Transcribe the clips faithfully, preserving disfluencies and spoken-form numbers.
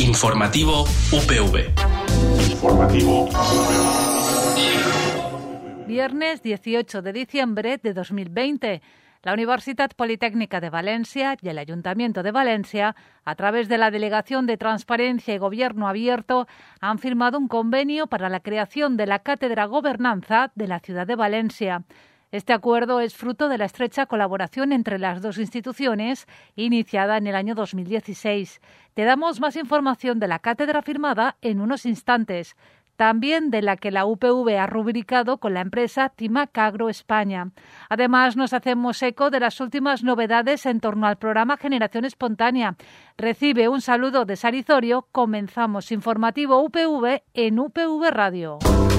Informativo U P V. Informativo U P V. Viernes dieciocho de diciembre de dos mil veinte. La Universitat Politécnica de Valencia y el Ayuntamiento de Valencia, a través de la Delegación de Transparencia y Gobierno Abierto, han firmado un convenio para la creación de la Cátedra Gobernanza de la ciudad de Valencia. Este acuerdo es fruto de la estrecha colaboración entre las dos instituciones, iniciada en el año dos mil dieciséis. Te damos más información de la cátedra firmada en unos instantes. También de la que la U P V ha rubricado con la empresa Timac Agro España. Además, nos hacemos eco de las últimas novedades en torno al programa Generación Espontánea. Recibe un saludo de Sarizorio. Comenzamos Informativo U P V en U P V Radio.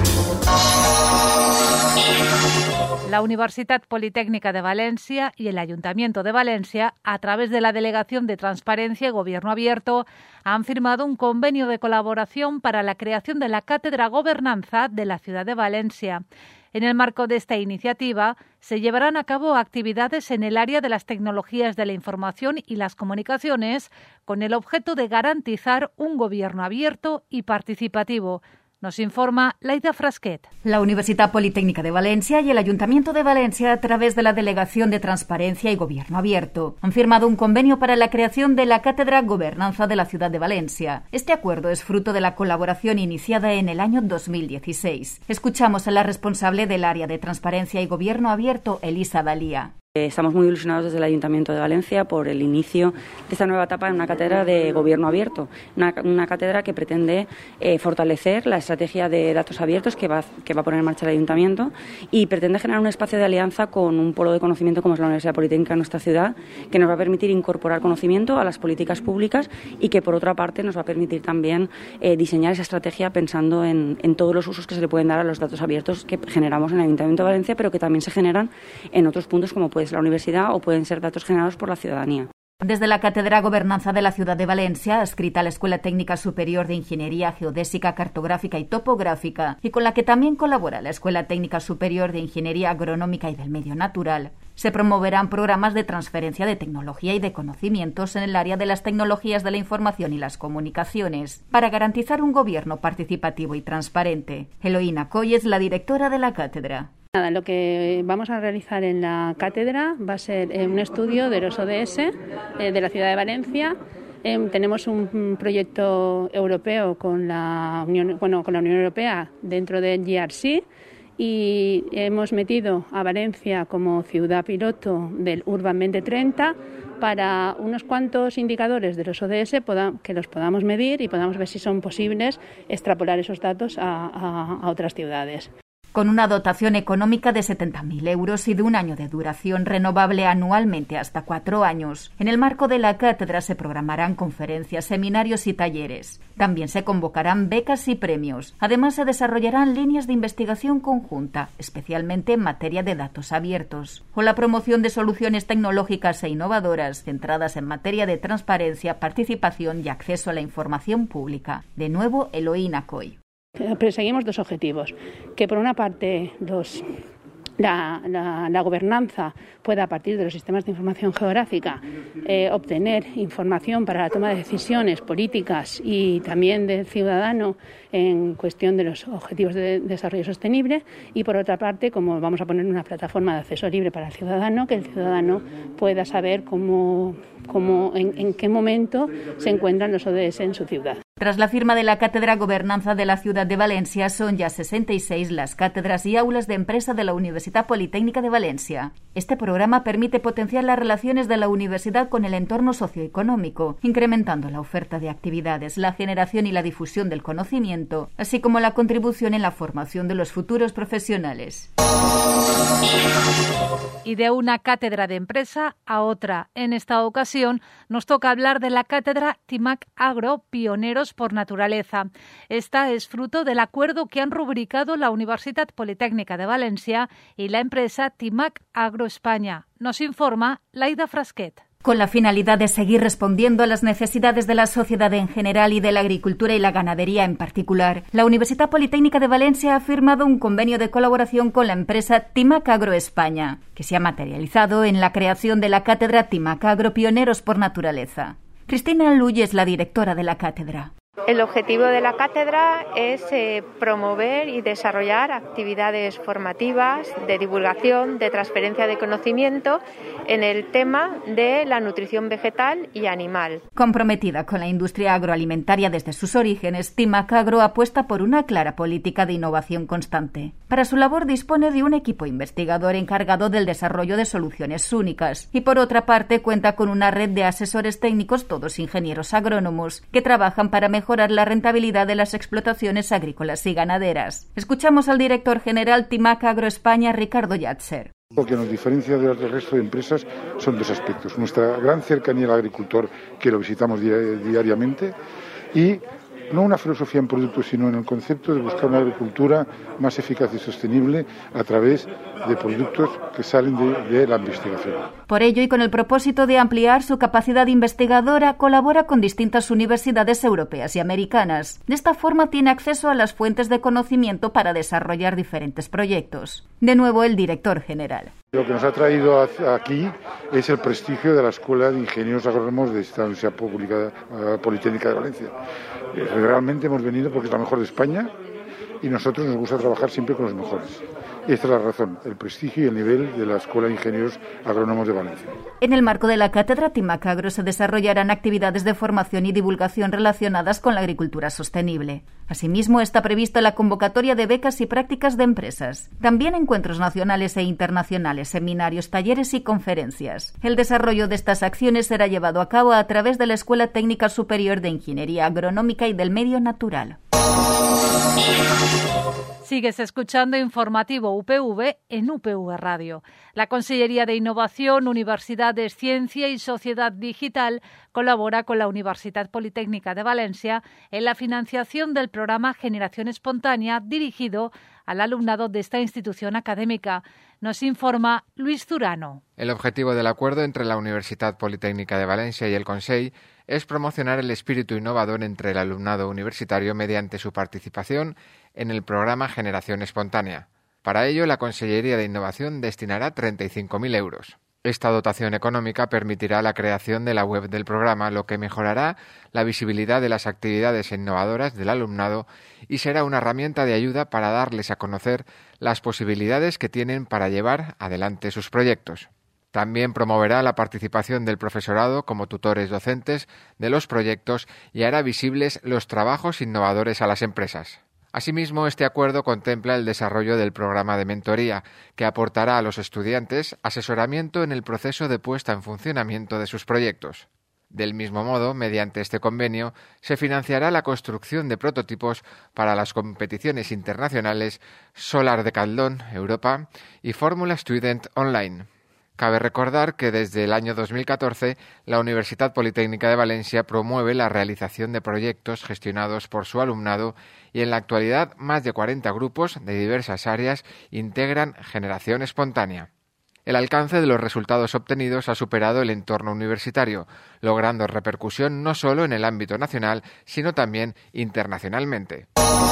La Universitat Politécnica de Valencia y el Ayuntamiento de Valencia, a través de la Delegación de Transparencia y Gobierno Abierto, han firmado un convenio de colaboración para la creación de la Cátedra Gobernanza de la ciudad de Valencia. En el marco de esta iniciativa, se llevarán a cabo actividades en el área de las tecnologías de la información y las comunicaciones, con el objeto de garantizar un gobierno abierto y participativo. Nos informa Laida Frasquet. La Universitat Politécnica de Valencia y el Ayuntamiento de Valencia, a través de la Delegación de Transparencia y Gobierno Abierto, han firmado un convenio para la creación de la Cátedra Gobernanza de la ciudad de Valencia. Este acuerdo es fruto de la colaboración iniciada en el año dos mil dieciséis. Escuchamos a la responsable del área de Transparencia y Gobierno Abierto, Elisa Dalía. Estamos muy ilusionados desde el Ayuntamiento de Valencia por el inicio de esta nueva etapa en una cátedra de gobierno abierto, una, una cátedra que pretende eh, fortalecer la estrategia de datos abiertos que va, que va a poner en marcha el Ayuntamiento y pretende generar un espacio de alianza con un polo de conocimiento como es la Universidad Politécnica de nuestra ciudad, que nos va a permitir incorporar conocimiento a las políticas públicas y que, por otra parte, nos va a permitir también eh, diseñar esa estrategia pensando en, en todos los usos que se le pueden dar a los datos abiertos que generamos en el Ayuntamiento de Valencia, pero que también se generan en otros puntos como puede la universidad o pueden ser datos generados por la ciudadanía. Desde la Cátedra Gobernanza de la ciudad de Valencia, adscrita a la Escuela Técnica Superior de Ingeniería Geodésica, Cartográfica y Topográfica, y con la que también colabora la Escuela Técnica Superior de Ingeniería Agronómica y del Medio Natural, se promoverán programas de transferencia de tecnología y de conocimientos en el área de las tecnologías de la información y las comunicaciones, para garantizar un gobierno participativo y transparente. Eloína Coy es la directora de la cátedra. Nada, lo que vamos a realizar en la cátedra va a ser eh, un estudio de los O D S eh, de la ciudad de Valencia. Eh, tenemos un proyecto europeo con la Unión, bueno, con la Unión Europea dentro del G R C y hemos metido a Valencia como ciudad piloto del Urban veinte treinta para unos cuantos indicadores de los O D S poda, que los podamos medir y podamos ver si son posibles extrapolar esos datos a, a, a otras ciudades. Con una dotación económica de setenta mil euros y de un año de duración renovable anualmente hasta cuatro años. En el marco de la cátedra se programarán conferencias, seminarios y talleres. También se convocarán becas y premios. Además, se desarrollarán líneas de investigación conjunta, especialmente en materia de datos abiertos, o la promoción de soluciones tecnológicas e innovadoras centradas en materia de transparencia, participación y acceso a la información pública. De nuevo, Eloína Coy. Perseguimos dos objetivos, que por una parte los, la, la, la gobernanza pueda a partir de los sistemas de información geográfica eh, obtener información para la toma de decisiones políticas y también del ciudadano en cuestión de los objetivos de desarrollo sostenible y por otra parte, como vamos a poner una plataforma de acceso libre para el ciudadano, que el ciudadano pueda saber cómo, cómo en, en qué momento se encuentran los O D S en su ciudad. Tras la firma de la Cátedra Gobernanza de la ciudad de Valencia, son ya sesenta y seis las cátedras y aulas de empresa de la Universitat Politécnica de Valencia. Este programa permite potenciar las relaciones de la universidad con el entorno socioeconómico, incrementando la oferta de actividades, la generación y la difusión del conocimiento, así como la contribución en la formación de los futuros profesionales. Y de una cátedra de empresa a otra. En esta ocasión nos toca hablar de la cátedra Timac Agro, pioneros por naturaleza. Esta es fruto del acuerdo que han rubricado la Universitat Politécnica de Valencia y la empresa Timac Agro España. Nos informa Laida Frasquet. Con la finalidad de seguir respondiendo a las necesidades de la sociedad en general y de la agricultura y la ganadería en particular, la Universitat Politécnica de Valencia ha firmado un convenio de colaboración con la empresa Timac Agro España, que se ha materializado en la creación de la cátedra Timac Agro, pioneros por naturaleza. Cristina Luy es la directora de la cátedra. El objetivo de la cátedra es eh, promover y desarrollar actividades formativas, de divulgación, de transferencia de conocimiento en el tema de la nutrición vegetal y animal. Comprometida con la industria agroalimentaria desde sus orígenes, Timac Agro apuesta por una clara política de innovación constante. Para su labor dispone de un equipo investigador encargado del desarrollo de soluciones únicas y, por otra parte, cuenta con una red de asesores técnicos, todos ingenieros agrónomos, que trabajan para mejorar mejorar la rentabilidad de las explotaciones agrícolas y ganaderas. Escuchamos al director general Timac Agro España, Ricardo Yatzer. Lo que nos diferencia del resto de empresas son dos aspectos. Nuestra gran cercanía al agricultor, que lo visitamos diariamente, y no una filosofía en productos, sino en el concepto de buscar una agricultura más eficaz y sostenible a través de productos que salen de, de la investigación. Por ello, y con el propósito de ampliar su capacidad investigadora, colabora con distintas universidades europeas y americanas. De esta forma tiene acceso a las fuentes de conocimiento para desarrollar diferentes proyectos. De nuevo, el director general. Lo que nos ha traído aquí es el prestigio de la Escuela de Ingenieros Agrónomos de esta Universidad Pública uh, Politécnica de Valencia. Realmente hemos venido porque es la mejor de España y nosotros nos gusta trabajar siempre con los mejores. Y esta es la razón, el prestigio y el nivel de la Escuela de Ingenieros Agrónomos de Valencia. En el marco de la cátedra Timac Agro se desarrollarán actividades de formación y divulgación relacionadas con la agricultura sostenible. Asimismo, está prevista la convocatoria de becas y prácticas de empresas. También encuentros nacionales e internacionales, seminarios, talleres y conferencias. El desarrollo de estas acciones será llevado a cabo a través de la Escuela Técnica Superior de Ingeniería Agronómica y del Medio Natural. Sigues escuchando Informativo U P V en U P V Radio. La Consellería de Innovación, Universidades, Ciencia y Sociedad Digital colabora con la Universitat Politécnica de Valencia en la financiación del programa Generación Espontánea dirigido al alumnado de esta institución académica. Nos informa Luis Zurano. El objetivo del acuerdo entre la Universitat Politécnica de Valencia y el Consell es promocionar el espíritu innovador entre el alumnado universitario mediante su participación en el programa Generación Espontánea. Para ello, la Consellería de Innovación destinará treinta y cinco mil euros. Esta dotación económica permitirá la creación de la web del programa, lo que mejorará la visibilidad de las actividades innovadoras del alumnado y será una herramienta de ayuda para darles a conocer las posibilidades que tienen para llevar adelante sus proyectos. También promoverá la participación del profesorado como tutores docentes de los proyectos y hará visibles los trabajos innovadores a las empresas. Asimismo, este acuerdo contempla el desarrollo del programa de mentoría, que aportará a los estudiantes asesoramiento en el proceso de puesta en funcionamiento de sus proyectos. Del mismo modo, mediante este convenio, se financiará la construcción de prototipos para las competiciones internacionales Solar Decathlon Europa y Fórmula Student Online. Cabe recordar que desde el año dos mil catorce la Universitat Politécnica de Valencia promueve la realización de proyectos gestionados por su alumnado y en la actualidad más de cuarenta grupos de diversas áreas integran Generación Espontánea. El alcance de los resultados obtenidos ha superado el entorno universitario, logrando repercusión no solo en el ámbito nacional, sino también internacionalmente.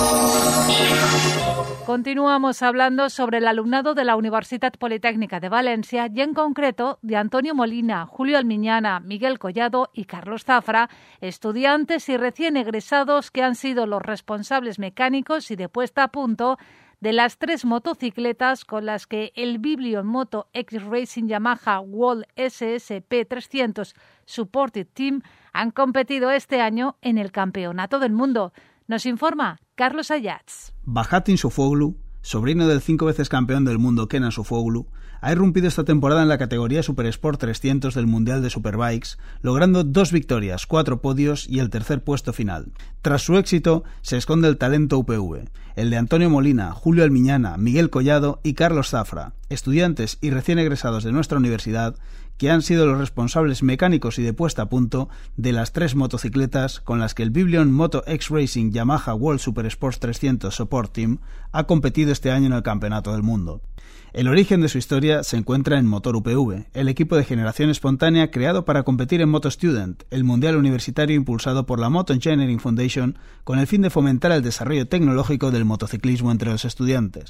Continuamos hablando sobre el alumnado de la Universitat Politécnica de Valencia y en concreto de Antonio Molina, Julio Almiñana, Miguel Collado y Carlos Zafra, estudiantes y recién egresados que han sido los responsables mecánicos y de puesta a punto de las tres motocicletas con las que el Biblion Moto X Racing Yamaha World S S P trescientos Supported Team han competido este año en el Campeonato del Mundo. Nos informa Carlos Ayats. Bahattin Sofoğlu, sobrino del cinco veces campeón del mundo Kenan Sofoğlu, ha irrumpido esta temporada en la categoría Super Sport trescientos del Mundial de Superbikes, logrando dos victorias, cuatro podios y el tercer puesto final. Tras su éxito, se esconde el talento U P V, el de Antonio Molina, Julio Almiñana, Miguel Collado y Carlos Zafra, estudiantes y recién egresados de nuestra universidad, que han sido los responsables mecánicos y de puesta a punto de las tres motocicletas con las que el Biblion Moto X Racing Yamaha World Super Sports trescientos Support Team ha competido este año en el Campeonato del Mundo. El origen de su historia se encuentra en Motor U P V, el equipo de generación espontánea creado para competir en Moto Student, el mundial universitario impulsado por la Moto Engineering Foundation con el fin de fomentar el desarrollo tecnológico del motociclismo entre los estudiantes.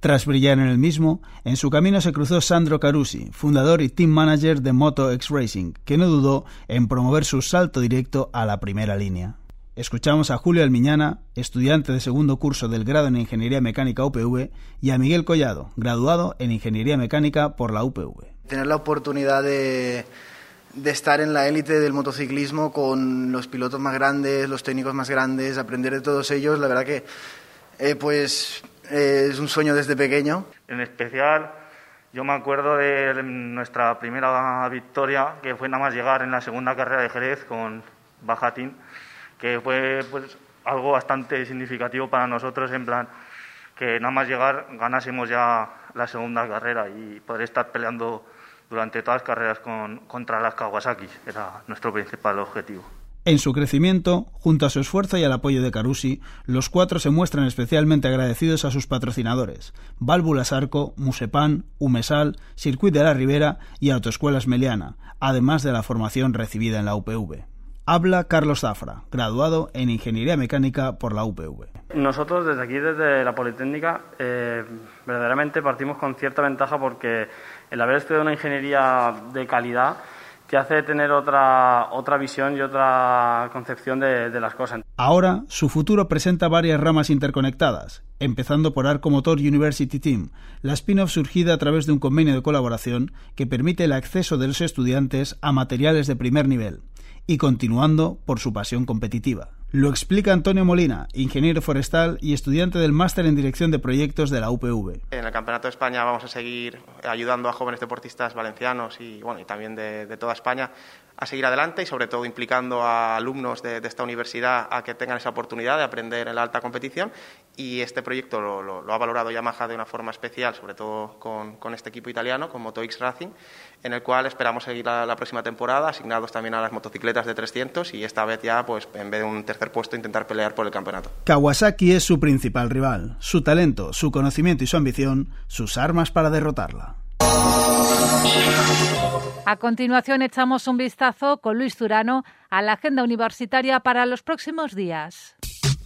Tras brillar en el mismo, en su camino se cruzó Sandro Carusi, fundador y team manager de Moto X Racing, que no dudó en promover su salto directo a la primera línea. Escuchamos a Julio Almiñana, estudiante de segundo curso del grado en Ingeniería Mecánica U P V, y a Miguel Collado, graduado en Ingeniería Mecánica por la U P V. Tener la oportunidad de, de estar en la élite del motociclismo con los pilotos más grandes, los técnicos más grandes, aprender de todos ellos, la verdad que eh, pues eh, es un sueño desde pequeño. En especial, yo me acuerdo de nuestra primera victoria, que fue nada más llegar en la segunda carrera de Jerez con Bajatín, que fue pues algo bastante significativo para nosotros, en plan que nada más llegar ganásemos ya la segunda carrera y poder estar peleando durante todas las carreras con, contra las Kawasaki, era nuestro principal objetivo. En su crecimiento, junto a su esfuerzo y al apoyo de Carusi, los cuatro se muestran especialmente agradecidos a sus patrocinadores: Válvulas Arco, Musepan, Umesal, Circuit de la Ribera y Autoescuelas Meliana, además de la formación recibida en la U P V. Habla Carlos Zafra, graduado en Ingeniería Mecánica por la U P V. Nosotros desde aquí, desde la Politécnica, eh, verdaderamente partimos con cierta ventaja porque el haber estudiado una ingeniería de calidad te hace tener otra, otra visión y otra concepción de, de las cosas. Ahora, su futuro presenta varias ramas interconectadas, empezando por Arco Motor University Team, la spin-off surgida a través de un convenio de colaboración que permite el acceso de los estudiantes a materiales de primer nivel, y continuando por su pasión competitiva. Lo explica Antonio Molina, ingeniero forestal y estudiante del máster en dirección de proyectos de la U P V. En el Campeonato de España vamos a seguir ayudando a jóvenes deportistas valencianos y, bueno, y también de, de toda España a seguir adelante y sobre todo implicando a alumnos de, de esta universidad a que tengan esa oportunidad de aprender en la alta competición, y este proyecto lo, lo, lo ha valorado Yamaha de una forma especial, sobre todo con, con este equipo italiano, con Moto X Racing, en el cual esperamos seguir la, la próxima temporada, asignados también a las motocicletas de trescientos, y esta vez ya, pues en vez de un tercer puesto, intentar pelear por el campeonato. Kawasaki es su principal rival, su talento, su conocimiento y su ambición, sus armas para derrotarla. A continuación echamos un vistazo con Luis Zurano a la agenda universitaria para los próximos días.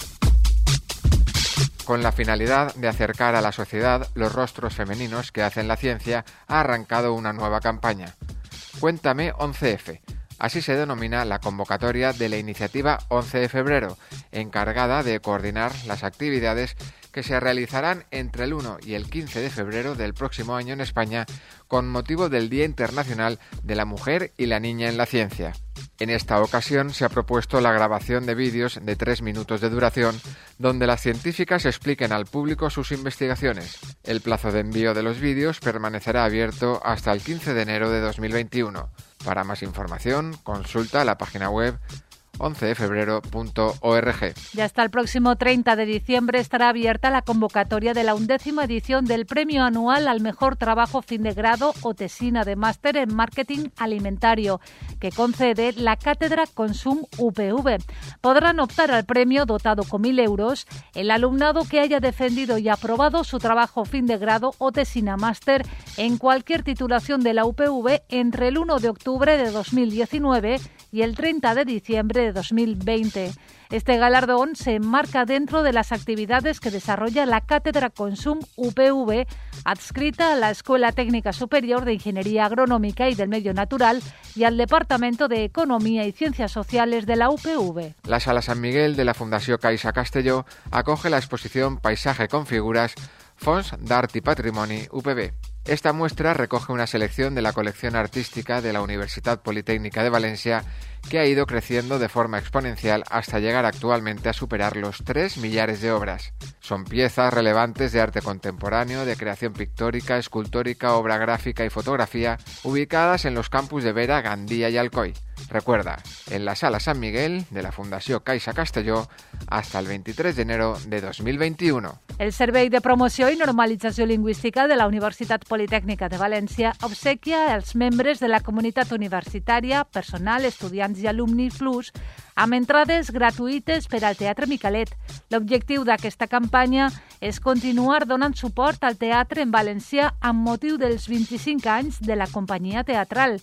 Con la finalidad de acercar a la sociedad los rostros femeninos que hacen la ciencia, ha arrancado una nueva campaña. Cuéntame once efe. Así se denomina la convocatoria de la iniciativa once de febrero, encargada de coordinar las actividades que se realizarán entre el uno y el quince de febrero del próximo año en España, con motivo del Día Internacional de la Mujer y la Niña en la Ciencia. En esta ocasión se ha propuesto la grabación de vídeos de tres minutos de duración, donde las científicas expliquen al público sus investigaciones. El plazo de envío de los vídeos permanecerá abierto hasta el quince de enero de dos mil veintiuno. Para más información, consulta la página web once de febrero punto org. Ya hasta el próximo treinta de diciembre estará abierta la convocatoria de la undécima edición del Premio Anual al Mejor Trabajo Fin de Grado o Tesina de Máster en Marketing Alimentario, que concede la Cátedra Consum U P V. Podrán optar al premio, dotado con mil euros, el alumnado que haya defendido y aprobado su trabajo fin de grado o tesina máster en cualquier titulación de la U P V entre el uno de octubre de dos mil diecinueve y el treinta de diciembre de dos mil veinte. Este galardón se enmarca dentro de las actividades que desarrolla la Cátedra Consum U P V, adscrita a la Escuela Técnica Superior de Ingeniería Agronómica y del Medio Natural y al Departamento de Economía y Ciencias Sociales de la U P V. La Sala San Miguel de la Fundació Caixa Castelló acoge la exposición Paisaje con figures, Fons d'Art i Patrimoni U P V. Esta muestra recoge una selección de la colección artística de la Universitat Politécnica de Valencia, que ha ido creciendo de forma exponencial hasta llegar actualmente a superar los tres millares de obras. Son piezas relevantes de arte contemporáneo, de creación pictórica, escultórica, obra gráfica y fotografía, ubicadas en los campus de Vera, Gandía y Alcoy. Recuerda, en la Sala San Miguel de la Fundació Caixa Castelló hasta el veintitrés de enero de dos mil veintiuno. El Servei de Promoció i Normalització Lingüística de la Universitat Politécnica de València obsequia als membres de la comunitat universitària, personal, estudiants i alumni plus amb entrades gratuïtes per al Teatre Micalet. L'objectiu d'aquesta campanya és continuar donant suport al teatre en valencià amb motiu dels vint-i-cinc anys de la companyia teatral.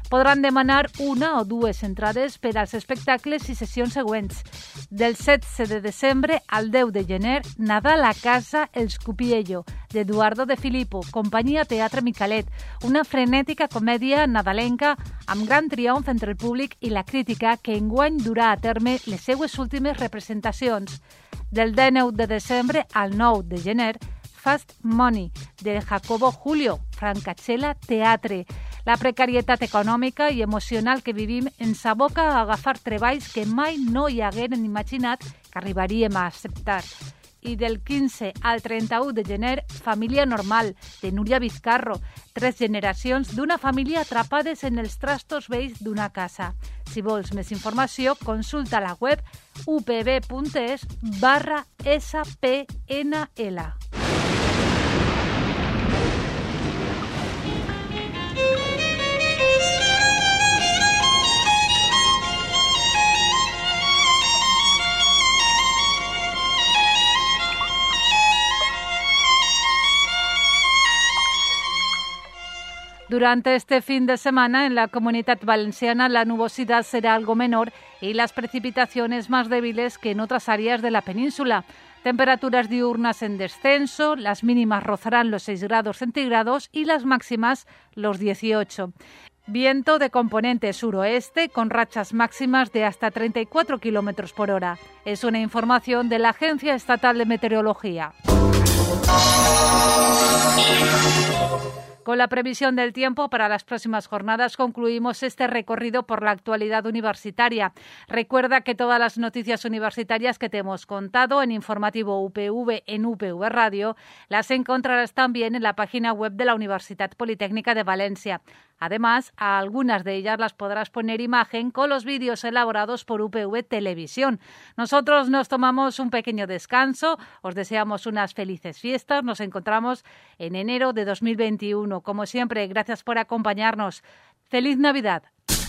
podran demanar una o dues entrades per als espectacles i sessions següents. Del setze de desembre al deu de gener, Nadal a casa El Scupiello, d'Eduardo de Filippo, companyia Teatre Micalet, una frenètica comèdia nadalenca amb gran triomf entre el públic i la crítica que enguany durà a terme les seues últimes representacions. Del dinou de desembre al nou de gener, Fast Money, de Jacobo Julio, Francachela Teatre. La precarietat econòmica i emocional que vivim ens aboca a agafar treballs que mai no hi hagueren imaginat que arribaríem a acceptar. I del quinze al trenta-u de gener, Família Normal, de Núria Vizcarro. Tres generacions d'una família atrapades en els trastos vells d'una casa. Si vols més informació, consulta la web upb.es barra spnl. Durante este fin de semana en la Comunidad Valenciana la nubosidad será algo menor y las precipitaciones más débiles que en otras áreas de la península. Temperaturas diurnas en descenso, las mínimas rozarán los seis grados centígrados y las máximas los dieciocho. Viento de componente suroeste con rachas máximas de hasta treinta y cuatro kilómetros por hora. Es una información de la Agencia Estatal de Meteorología. Con la previsión del tiempo para las próximas jornadas concluimos este recorrido por la actualidad universitaria. Recuerda que todas las noticias universitarias que te hemos contado en Informativo U P V en U P V Radio las encontrarás también en la página web de la Universitat Politécnica de Valencia. Además, a algunas de ellas las podrás poner imagen con los vídeos elaborados por U P V Televisión. Nosotros nos tomamos un pequeño descanso, os deseamos unas felices fiestas, nos encontramos en enero de dos mil veintiuno. Como siempre, gracias por acompañarnos. ¡Feliz Navidad!